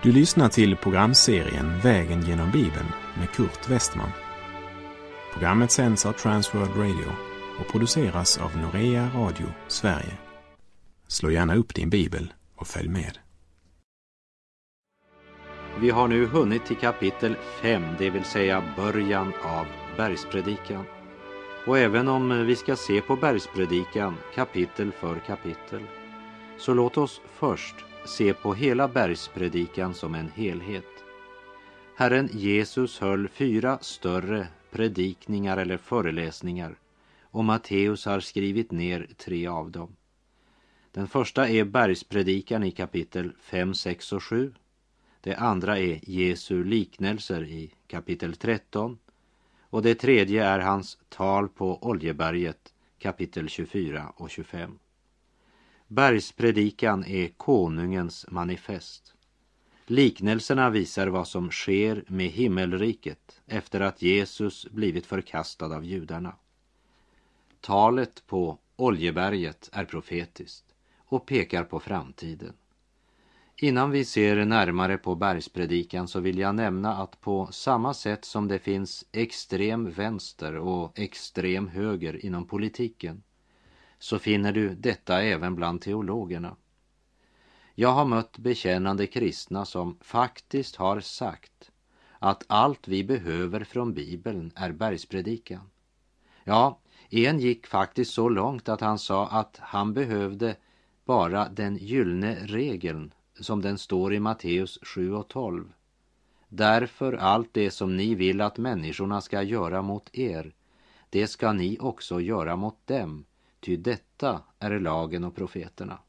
Du lyssnar till programserien Vägen genom Bibeln med Kurt Westman. Programmet sänds av Transworld Radio och produceras av Norea Radio Sverige. Slå gärna upp din bibel och följ med. Vi har nu hunnit till kapitel 5, det vill säga början av bergspredikan. Och även om vi ska se på bergspredikan kapitel för kapitel, så låt oss först se på hela bergspredikan som en helhet. Herren Jesus höll 4 större predikningar eller föreläsningar, och Matteus har skrivit ner 3 av dem. Den första är bergspredikan i kapitel 5, 6 och 7. Det andra är Jesu liknelser i kapitel 13. Och det tredje är hans tal på Oljeberget, kapitel 24 och 25. Bergspredikan är konungens manifest. Liknelserna visar vad som sker med himmelriket efter att Jesus blivit förkastad av judarna. Talet på Oljeberget är profetiskt och pekar på framtiden. Innan vi ser närmare på bergspredikan så vill jag nämna att på samma sätt som det finns extrem vänster och extrem höger inom politiken, så finner du detta även bland teologerna. Jag har mött bekännande kristna som faktiskt har sagt att allt vi behöver från Bibeln är bergspredikan. Ja, en gick faktiskt så långt att han sa att han behövde bara den gyllene regeln som den står i Matteus 7 och 12. Därför allt det som ni vill att människorna ska göra mot er, det ska ni också göra mot dem, ty detta är lagen och profeterna.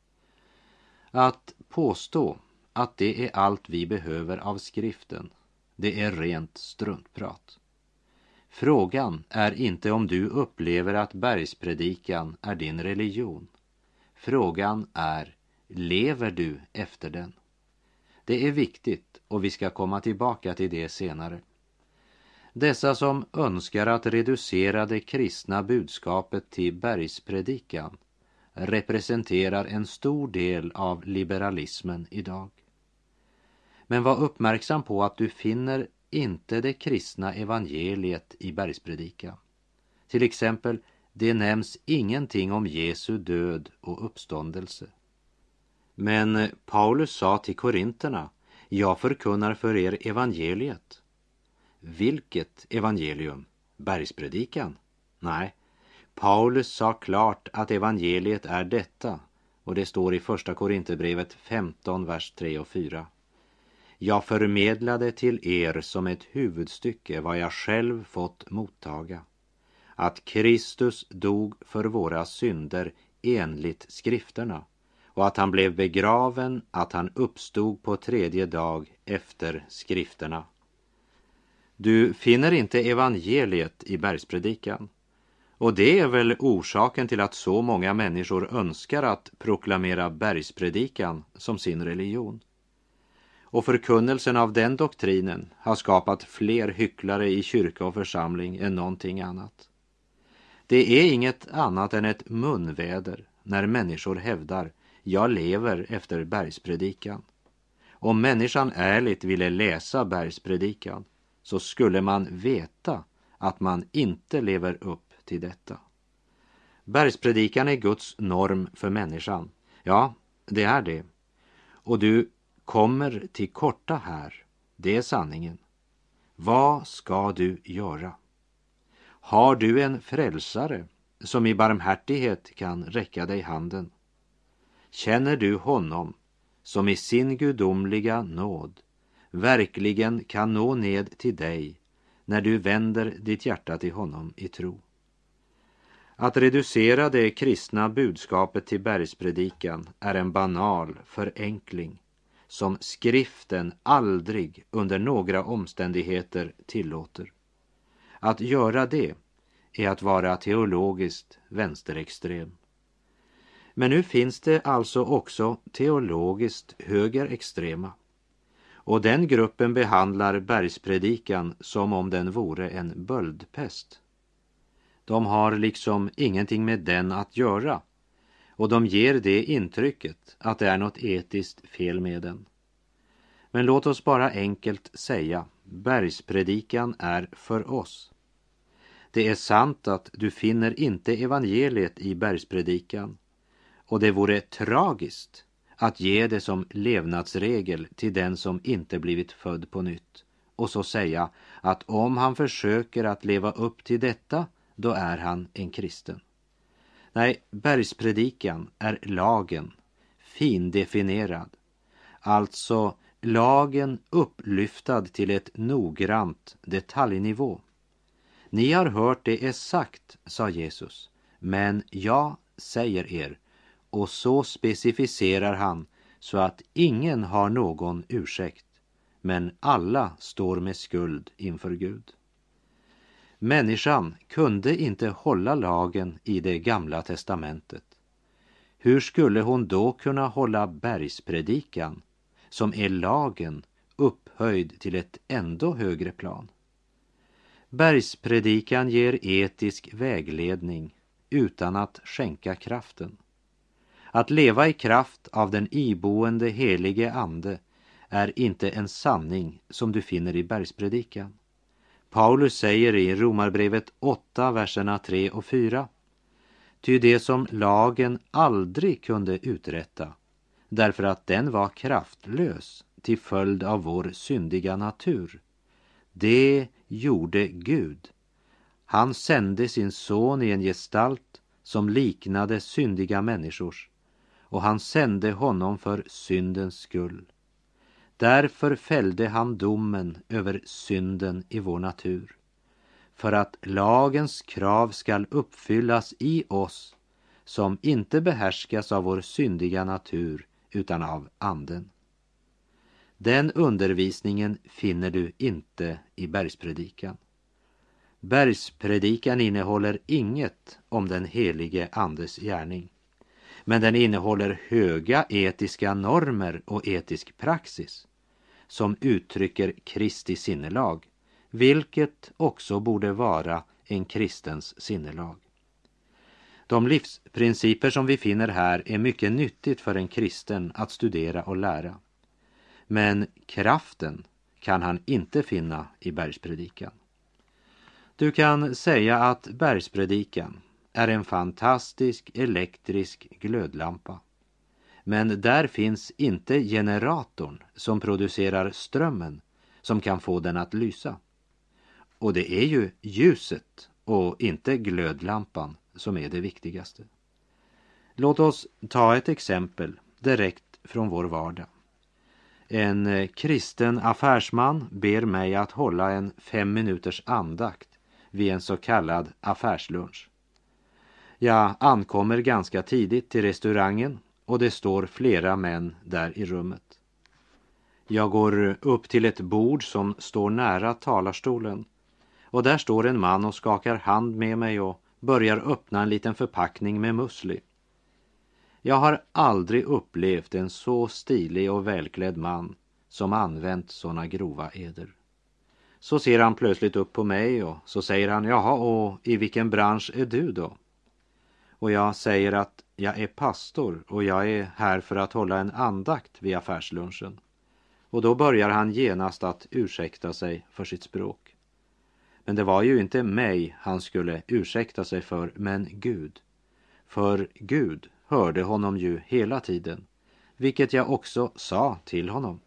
Att påstå att det är allt vi behöver av skriften, det är rent struntprat. Frågan är inte om du upplever att bergspredikan är din religion. Frågan är, lever du efter den? Det är viktigt och vi ska komma tillbaka till det senare. Dessa som önskar att reducera det kristna budskapet till bergspredikan representerar en stor del av liberalismen idag. Men var uppmärksam på att du finner inte det kristna evangeliet i bergspredikan. Till exempel, det nämns ingenting om Jesu död och uppståndelse. Men Paulus sa till korinterna, jag förkunnar för er evangeliet. Vilket evangelium? Bergspredikan? Nej, Paulus sa klart att evangeliet är detta, och det står i första Korinterbrevet 15, vers 3 och 4. Jag förmedlade till er som ett huvudstycke vad jag själv fått mottaga, att Kristus dog för våra synder enligt skrifterna, och att han blev begraven, att han uppstod på 3:e dag efter skrifterna. Du finner inte evangeliet i bergspredikan. Och det är väl orsaken till att så många människor önskar att proklamera bergspredikan som sin religion. Och förkunnelsen av den doktrinen har skapat fler hycklare i kyrka och församling än någonting annat. Det är inget annat än ett munväder när människor hävdar, jag lever efter bergspredikan. Om människan ärligt ville läsa bergspredikan så skulle man veta att man inte lever upp till detta. Bergspredikan är Guds norm för människan. Ja, det är det. Och du kommer till korta här. Det är sanningen. Vad ska du göra? Har du en frälsare som i barmhärtighet kan räcka dig handen? Känner du honom som i sin gudomliga nåd verkligen kan nå ned till dig när du vänder ditt hjärta till honom i tro? Att reducera det kristna budskapet till bergspredikan är en banal förenkling som skriften aldrig under några omständigheter tillåter. Att göra det är att vara teologiskt vänsterextrem. Men nu finns det alltså också teologiskt högerextrema. Och den gruppen behandlar bergspredikan som om den vore en böldpest. De har liksom ingenting med den att göra, och de ger det intrycket att det är något etiskt fel med den. Men låt oss bara enkelt säga, bergspredikan är för oss. Det är sant att du finner inte evangeliet i bergspredikan, och det vore tragiskt att ge det som levnadsregel till den som inte blivit född på nytt, och så säga att om han försöker att leva upp till detta, då är han en kristen. Nej, bergspredikan är lagen, findefinierad. Alltså lagen upplyftad till ett noggrant detaljnivå. Ni har hört det är sagt, sa Jesus, men jag säger er. Och så specificerar han så att ingen har någon ursäkt, men alla står med skuld inför Gud. Människan kunde inte hålla lagen i det gamla testamentet. Hur skulle hon då kunna hålla bergspredikan, som är lagen, upphöjd till ett ändå högre plan? Bergspredikan ger etisk vägledning utan att skänka kraften. Att leva i kraft av den iboende helige ande är inte en sanning som du finner i bergspredikan. Paulus säger i Romarbrevet 8, verserna 3 och 4: Ty det som lagen aldrig kunde uträtta, därför att den var kraftlös till följd av vår syndiga natur, det gjorde Gud. Han sände sin son i en gestalt som liknade syndiga människors, och han sände honom för syndens skull. Därför fällde han domen över synden i vår natur, för att lagens krav skall uppfyllas i oss som inte behärskas av vår syndiga natur utan av anden. Den undervisningen finner du inte i bergspredikan. Bergspredikan innehåller inget om den helige andes gärning, men den innehåller höga etiska normer och etisk praxis som uttrycker Kristi sinnelag, vilket också borde vara en kristens sinnelag. De livsprinciper som vi finner här är mycket nyttigt för en kristen att studera och lära. Men kraften kan han inte finna i bergspredikan. Du kan säga att bergspredikan är en fantastisk elektrisk glödlampa. Men där finns inte generatorn som producerar strömmen som kan få den att lysa. Och det är ju ljuset och inte glödlampan som är det viktigaste. Låt oss ta ett exempel direkt från vår vardag. En kristen affärsman ber mig att hålla en 5 minuters andakt vid en så kallad affärslunch. Jag ankommer ganska tidigt till restaurangen och det står flera män där i rummet. Jag går upp till ett bord som står nära talarstolen, och där står en man och skakar hand med mig och börjar öppna en liten förpackning med musli. Jag har aldrig upplevt en så stilig och välklädd man som använt såna grova eder. Så ser han plötsligt upp på mig och så säger han: jaha, och i vilken bransch är du då? Och jag säger att jag är pastor och jag är här för att hålla en andakt vid affärslunchen. Och då börjar han genast att ursäkta sig för sitt språk. Men det var ju inte mig han skulle ursäkta sig för, men Gud. För Gud hörde honom ju hela tiden, vilket jag också sa till honom.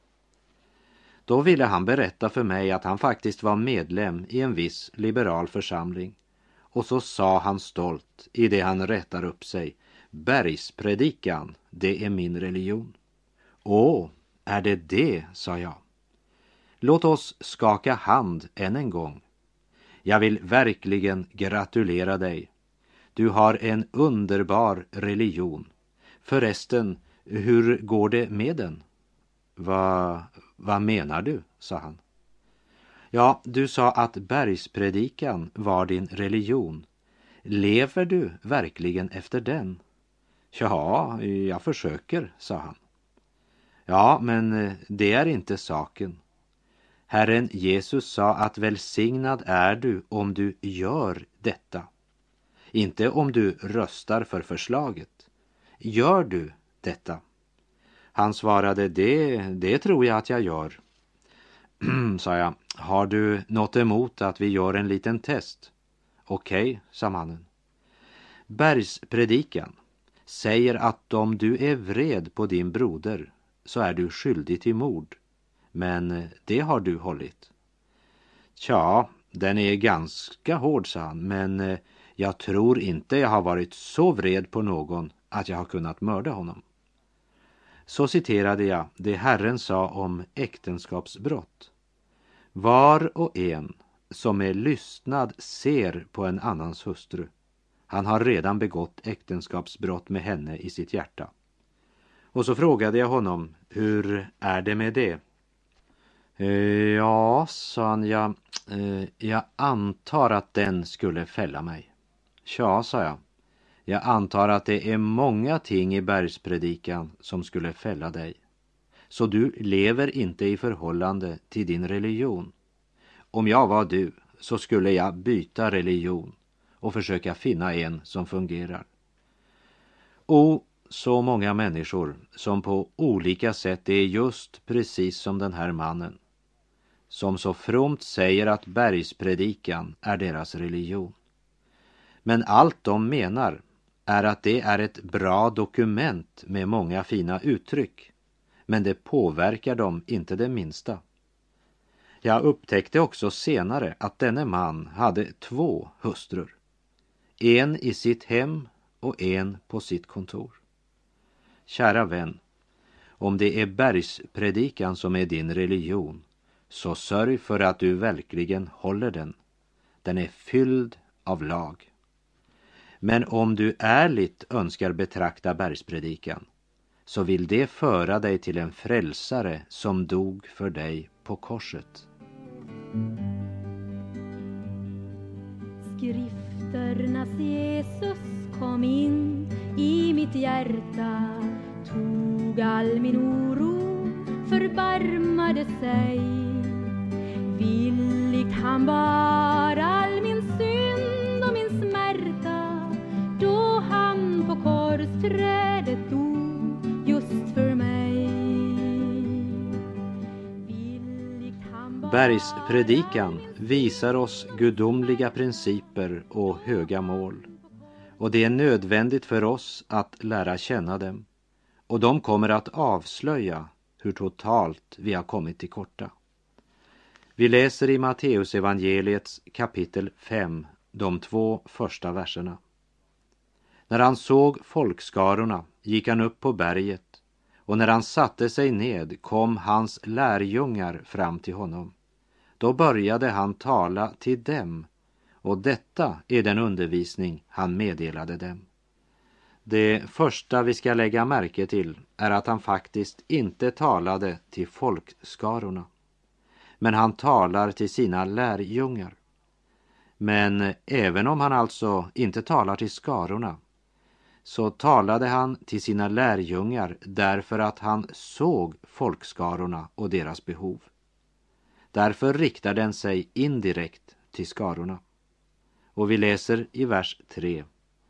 Då ville han berätta för mig att han faktiskt var medlem i en viss liberal församling. Och så sa han stolt i det han rättar upp sig: bergspredikan, det är min religion. Åh, är det det, sa jag. Låt oss skaka hand än en gång. Jag vill verkligen gratulera dig. Du har en underbar religion. Förresten, hur går det med den? Vad menar du, sa han. Ja, du sa att bergspredikan var din religion. Lever du verkligen efter den? Ja, jag försöker, sa han. Ja, men det är inte saken. Herren Jesus sa att välsignad är du om du gör detta. Inte om du röstar för förslaget. Gör du detta? Han svarade, det tror jag att jag gör. Sa jag, har du något emot att vi gör en liten test? Okej, sa mannen. Bergspredikan säger att om du är vred på din broder så är du skyldig till mord. Men det har du hållit. Tja, den är ganska hård, sa han, men jag tror inte jag har varit så vred på någon att jag har kunnat mörda honom. Så citerade jag det Herren sa om äktenskapsbrott. Var och en som med lystnad ser på en annans hustru, han har redan begått äktenskapsbrott med henne i sitt hjärta. Och så frågade jag honom, hur är det med det? Ja, sa han, jag antar att den skulle fälla mig. Ja, sa jag. Jag antar att det är många ting i bergspredikan som skulle fälla dig. Så du lever inte i förhållande till din religion. Om jag var du så skulle jag byta religion och försöka finna en som fungerar. Och så många människor som på olika sätt är just precis som den här mannen, som så fromt säger att bergspredikan är deras religion. Men allt de menar är att det är ett bra dokument med många fina uttryck, men det påverkar dem inte det minsta. Jag upptäckte också senare att denne man hade 2 hustrur. En i sitt hem och en på sitt kontor. Kära vän, om det är bergspredikan som är din religion, så sörj för att du verkligen håller den. Den är fylld av lag. Men om du ärligt önskar betrakta bergspredikan, så vill det föra dig till en frälsare som dog för dig på korset. Skrifternas Jesus kom in i mitt hjärta, tog all min oro, förbarmade sig. Villigt han bar all min synd och min smärta, då han på korsträdet dog just för mig. Bergspredikan visar oss gudomliga principer och höga mål. Och det är nödvändigt för oss att lära känna dem. Och de kommer att avslöja hur totalt vi har kommit till korta. Vi läser i Matteus evangeliets kapitel 5, de 2 första verserna. När han såg folkskarorna gick han upp på berget, och när han satte sig ned kom hans lärjungar fram till honom. Då började han tala till dem, och detta är den undervisning han meddelade dem. Det första vi ska lägga märke till är att han faktiskt inte talade till folkskarorna, men han talar till sina lärjungar. Men även om han alltså inte talar till skarorna, så talade han till sina lärjungar därför att han såg folkskarorna och deras behov. Därför riktar den sig indirekt till skarorna. Och vi läser i vers 3.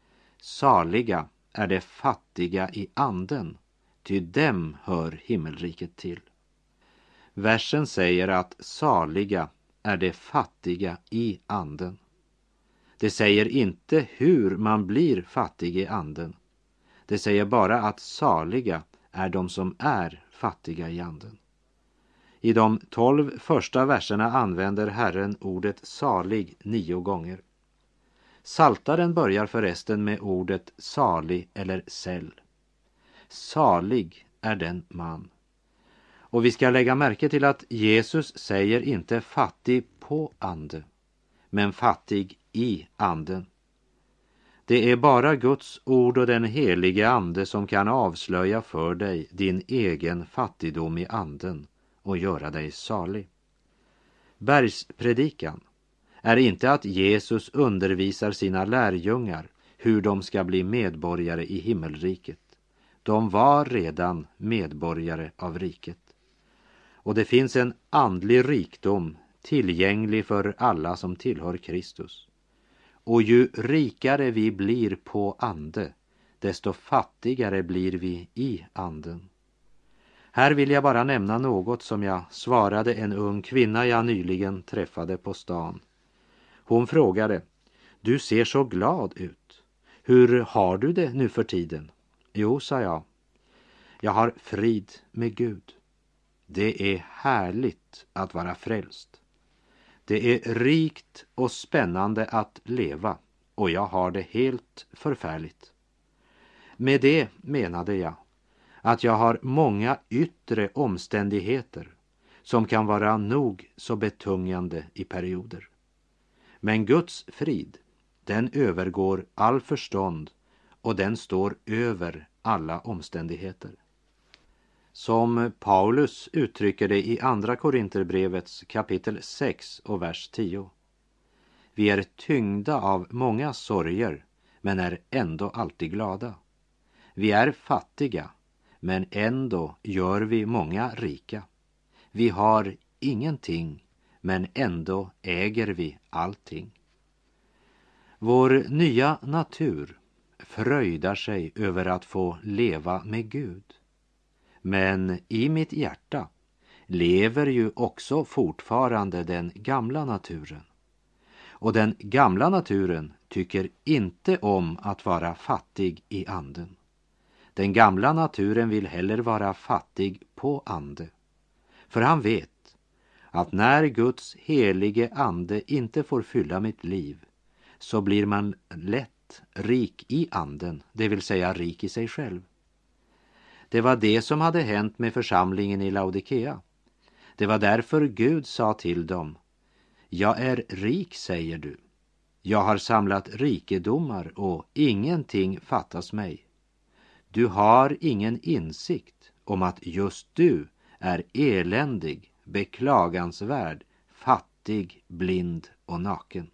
Saliga är de fattiga i anden, ty dem hör himmelriket till. Versen säger att saliga är de fattiga i anden. Det säger inte hur man blir fattig i anden. Det säger bara att saliga är de som är fattiga i anden. I de 12 första verserna använder Herren ordet salig 9 gånger. Psaltaren börjar förresten med ordet salig eller säll. Salig är den man. Och vi ska lägga märke till att Jesus säger inte fattig på ande, men fattig i anden. Det är bara Guds ord och den helige ande som kan avslöja för dig din egen fattigdom i anden och göra dig salig. Bergspredikan är inte att Jesus undervisar sina lärjungar hur de ska bli medborgare i himmelriket. De var redan medborgare av riket. Och det finns en andlig rikdom tillgänglig för alla som tillhör Kristus. Och ju rikare vi blir på ande, desto fattigare blir vi i anden. Här vill jag bara nämna något som jag svarade en ung kvinna jag nyligen träffade på stan. Hon frågade: du ser så glad ut. Hur har du det nu för tiden? Jo, sa jag. Jag har frid med Gud. Det är härligt att vara frälst. Det är rikt och spännande att leva och jag har det helt förfärligt. Med det menade jag att jag har många yttre omständigheter som kan vara nog så betungande i perioder. Men Guds frid, den övergår all förstånd och den står över alla omständigheter. Som Paulus uttrycker det i andra Korinterbrevets kapitel 6 och vers 10. Vi är tyngda av många sorger men är ändå alltid glada. Vi är fattiga men ändå gör vi många rika. Vi har ingenting men ändå äger vi allting. Vår nya natur fröjdar sig över att få leva med Gud. Men i mitt hjärta lever ju också fortfarande den gamla naturen. Och den gamla naturen tycker inte om att vara fattig i anden. Den gamla naturen vill heller vara fattig på ande. För han vet att när Guds helige ande inte får fylla mitt liv så blir man lätt rik i anden, det vill säga rik i sig själv. Det var det som hade hänt med församlingen i Laodikea. Det var därför Gud sa till dem: jag är rik, säger du. Jag har samlat rikedomar och ingenting fattas mig. Du har ingen insikt om att just du är eländig, beklagansvärd, fattig, blind och naken.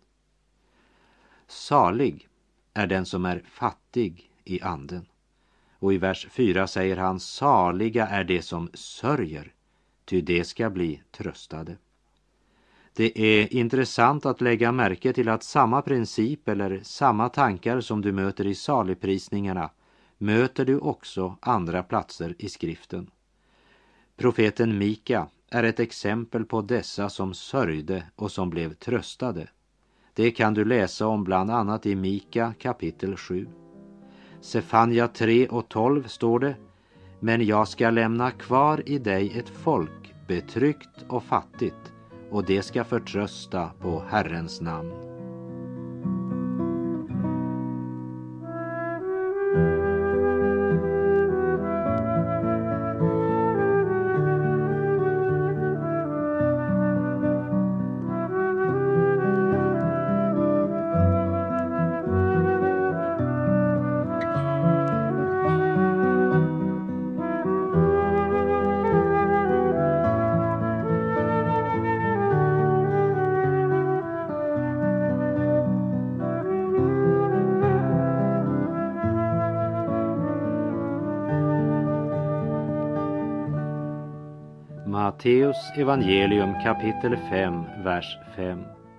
Salig är den som är fattig i anden. Och i vers 4 säger han: saliga är det som sörjer, ty det ska bli tröstade. Det är intressant att lägga märke till att samma princip eller samma tankar som du möter i saligprisningarna möter du också andra platser i skriften. Profeten Mika är ett exempel på dessa som sörjde och som blev tröstade. Det kan du läsa om bland annat i Mika kapitel 7. Sefania 3 och 12 står det: men jag ska lämna kvar i dig ett folk betryckt och fattigt, och det ska förtrösta på Herrens namn. Matteus evangelium kapitel 5, vers 5.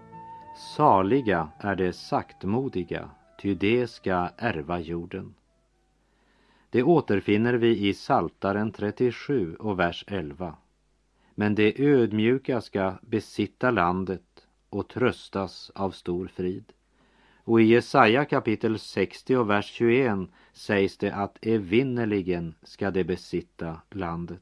Saliga är de saktmodiga, ty de ska ärva jorden. Det återfinner vi i Psaltaren 37 och vers 11. Men de ödmjuka ska besitta landet och tröstas av stor frid. Och i Jesaja kapitel 60 och vers 21 sägs det att evinnerligen ska de besitta landet.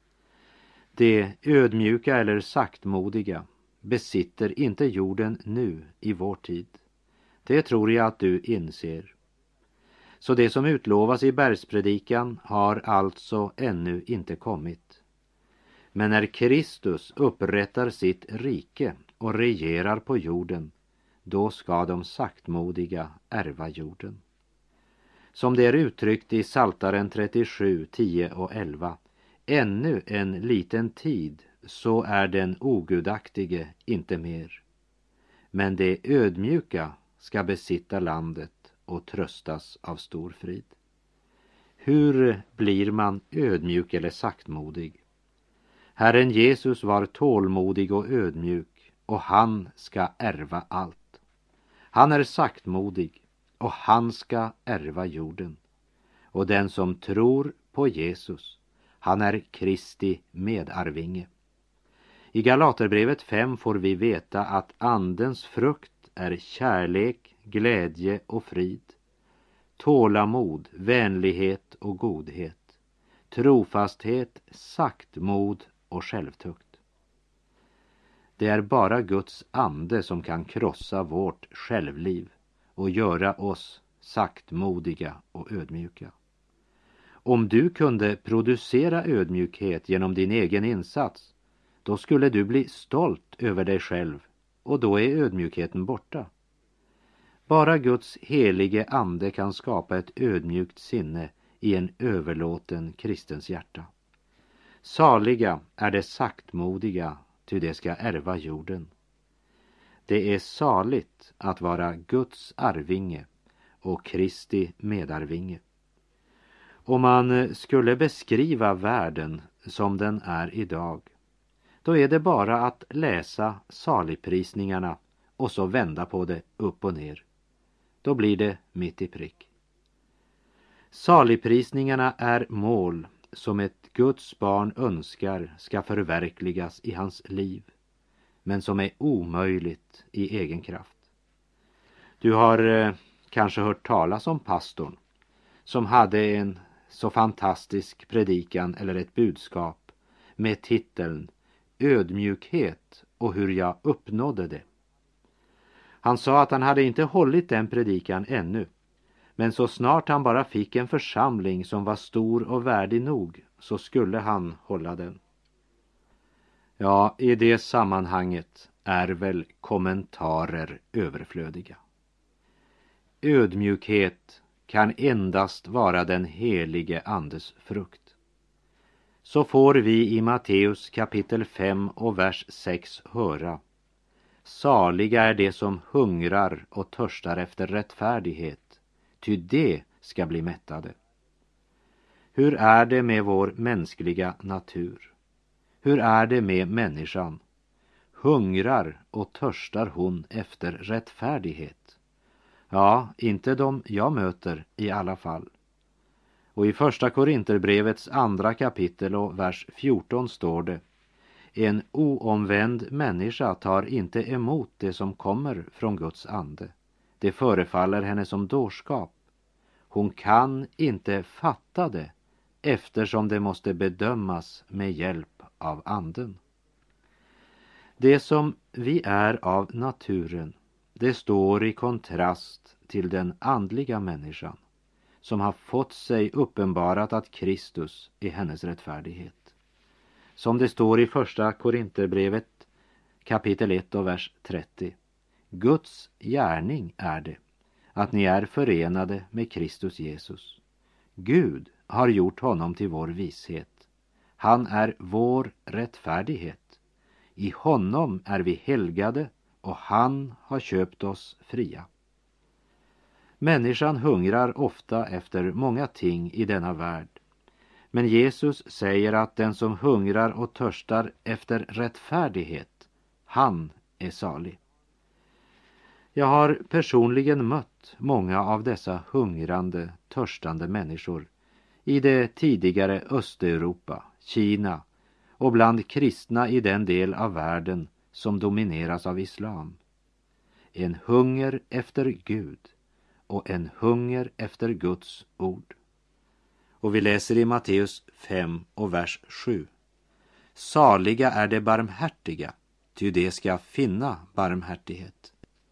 De ödmjuka eller saktmodiga besitter inte jorden nu i vår tid. Det tror jag att du inser. Så det som utlovas i bergspredikan har alltså ännu inte kommit. Men när Kristus upprättar sitt rike och regerar på jorden, då ska de saktmodiga ärva jorden. Som det är uttryckt i Psaltaren 37, 10 och 11. Ännu en liten tid, så är den ogudaktige inte mer. Men de ödmjuka ska besitta landet och tröstas av stor frid. Hur blir man ödmjuk eller saktmodig? Herren Jesus var tålmodig och ödmjuk, och han ska ärva allt. Han är saktmodig och han ska ärva jorden. Och den som tror på Jesus, Han är Kristi medarvinge. I Galaterbrevet 5 får vi veta att andens frukt är kärlek, glädje och frid, tålamod, vänlighet och godhet, trofasthet, saktmod och självtukt. Det är bara Guds ande som kan krossa vårt självliv och göra oss saktmodiga och ödmjuka. Om du kunde producera ödmjukhet genom din egen insats, då skulle du bli stolt över dig själv och då är ödmjukheten borta. Bara Guds helige ande kan skapa ett ödmjukt sinne i en överlåten kristens hjärta. Saliga är det saktmodiga, ty det ska ärva jorden. Det är saligt att vara Guds arvinge och Kristi medarvinge. Om man skulle beskriva världen som den är idag, då är det bara att läsa saligprisningarna och så vända på det upp och ner. Då blir det mitt i prick. Saligprisningarna är mål som ett Guds barn önskar ska förverkligas i hans liv, men som är omöjligt i egen kraft. Du har kanske hört talas om pastorn som hade en så fantastisk predikan eller ett budskap med titeln Ödmjukhet och hur jag uppnådde det. Han sa att han hade inte hållit den predikan ännu, men så snart han bara fick en församling som var stor och värdig nog så skulle han hålla den. Ja, i det sammanhanget är väl kommentarer överflödiga. Ödmjukhet kan endast vara den helige andes frukt. Så får vi i Matteus kapitel 5 och vers 6 höra: Saliga är de som hungrar och törstar efter rättfärdighet, ty de ska bli mättade. Hur är det med vår mänskliga natur? Hur är det med människan? Hungrar och törstar hon efter rättfärdighet? Ja, inte de jag möter i alla fall. Och i första Korinterbrevets 2 kapitel och vers 14 står det: En oomvänd människa tar inte emot det som kommer från Guds ande. Det förefaller henne som dårskap. Hon kan inte fatta det, eftersom det måste bedömas med hjälp av anden. Det som vi är av naturen, det står i kontrast till den andliga människan, som har fått sig uppenbarat att Kristus är hennes rättfärdighet. Som det står i första Korinterbrevet kapitel 1 och vers 30. Guds gärning är det att ni är förenade med Kristus Jesus. Gud har gjort honom till vår vishet. Han är vår rättfärdighet. I honom är vi helgade och han har köpt oss fria. Människan hungrar ofta efter många ting i denna värld. Men Jesus säger att den som hungrar och törstar efter rättfärdighet, han är salig. Jag har personligen mött många av dessa hungrande, törstande människor i det tidigare Östeuropa, Kina och bland kristna i den del av världen som domineras av islam. En hunger efter Gud och en hunger efter Guds ord. Och vi läser i Matteus 5 och vers 7. Saliga är de barmhärtiga, ty de ska finna barmhärtighet.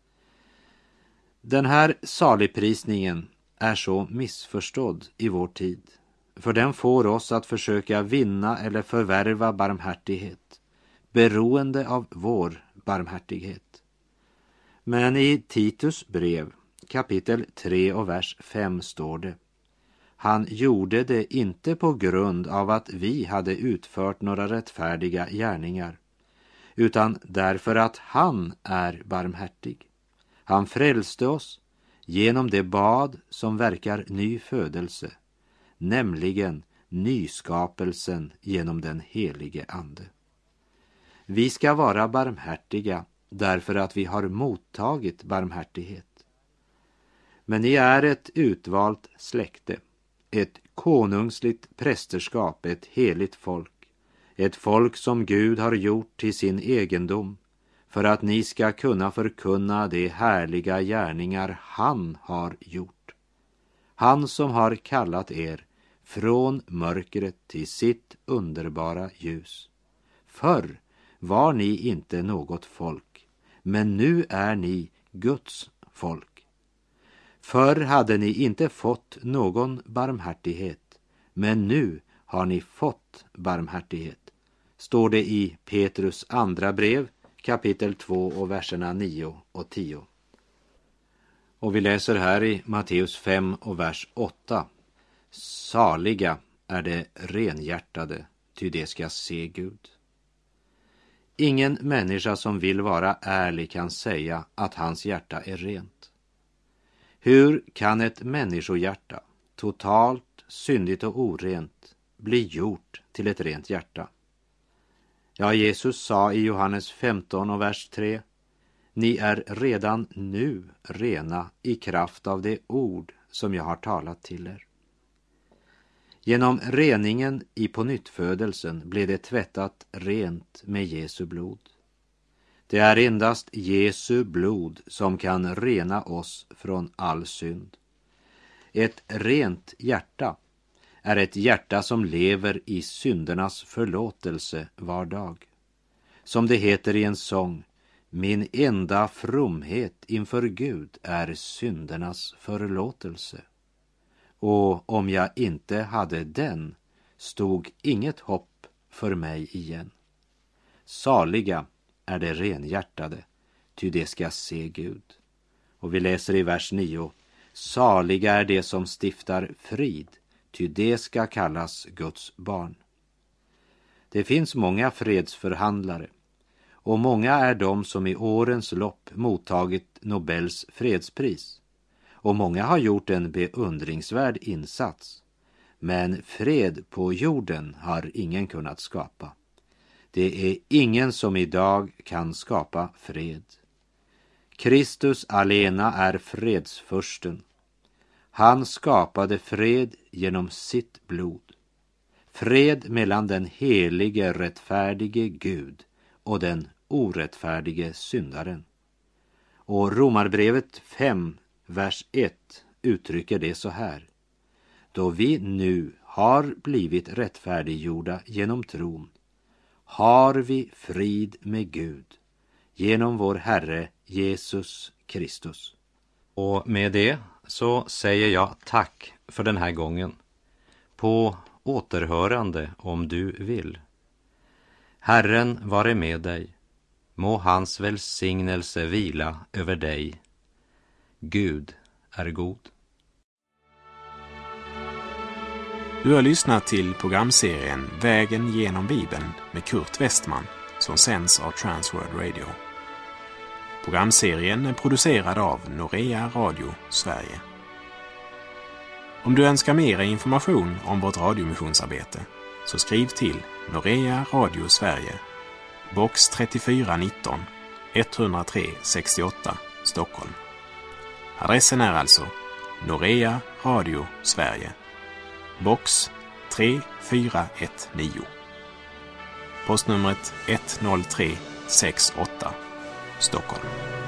Den här saligprisningen är så missförstådd i vår tid, för den får oss att försöka vinna eller förvärva barmhärtighet, beroende av vår barmhärtighet. Men i Titus brev, kapitel 3 och vers 5 står det: Han gjorde det inte på grund av att vi hade utfört några rättfärdiga gärningar, utan därför att han är barmhärtig. Han frälste oss genom det bad som verkar ny födelse, nämligen nyskapelsen genom den helige ande. Vi ska vara barmhärtiga därför att vi har mottagit barmhärtighet. Men ni är ett utvalt släkte, ett konungsligt prästerskap, ett heligt folk. Ett folk som Gud har gjort till sin egendom, för att ni ska kunna förkunna de härliga gärningar han har gjort. Han som har kallat er från mörkret till sitt underbara ljus. Förr var ni inte något folk, men nu är ni Guds folk. Förr hade ni inte fått någon barmhärtighet, men nu har ni fått barmhärtighet. Står det i Petrus andra brev, kapitel 2 och verserna 9 och 10. Och vi läser här i Matteus 5 och vers 8. Saliga är de renhjärtade, ty de ska se Gud. Ingen människa som vill vara ärlig kan säga att hans hjärta är rent. Hur kan ett människohjärta, totalt syndigt och orent, bli gjort till ett rent hjärta? Ja, Jesus sa i Johannes 15 och vers 3: Ni är redan nu rena i kraft av det ord som jag har talat till er. Genom reningen i pånyttfödelsen blev det tvättat rent med Jesu blod. Det är endast Jesu blod som kan rena oss från all synd. Ett rent hjärta är ett hjärta som lever i syndernas förlåtelse var dag. Som det heter i en sång: min enda fromhet inför Gud är syndernas förlåtelse. Och om jag inte hade den, stod inget hopp för mig igen. Saliga är det renhjärtade, ty de ska se Gud. Och vi läser i vers 9: saliga är de som stiftar frid, ty de ska kallas Guds barn. Det finns många fredsförhandlare, och många är de som i årens lopp mottagit Nobels fredspris. Och många har gjort en beundringsvärd insats, men fred på jorden har ingen kunnat skapa. Det är ingen som idag kan skapa fred. Kristus alena är fredsfursten. Han skapade fred genom sitt blod. Fred mellan den helige rättfärdige Gud och den orättfärdige syndaren. Och Romarbrevet 5, vers 1 uttrycker det så här: då vi nu har blivit rättfärdiggjorda genom tron, har vi frid med Gud genom vår Herre Jesus Kristus. Och med det så säger jag tack för den här gången. På återhörande om du vill. Herren vare med dig. Må hans välsignelse vila över dig. Gud är god. Du har lyssnat till programserien Vägen genom Bibeln med Kurt Westman som sänds av Transworld Radio. Programserien är producerad av Norea Radio Sverige. Om du önskar mer information om vårt radiomissionsarbete så skriv till Norea Radio Sverige, box 3419 103 68 Stockholm. Adressen är alltså Norea Radio Sverige, box 3419. Postnumret 10368 Stockholm.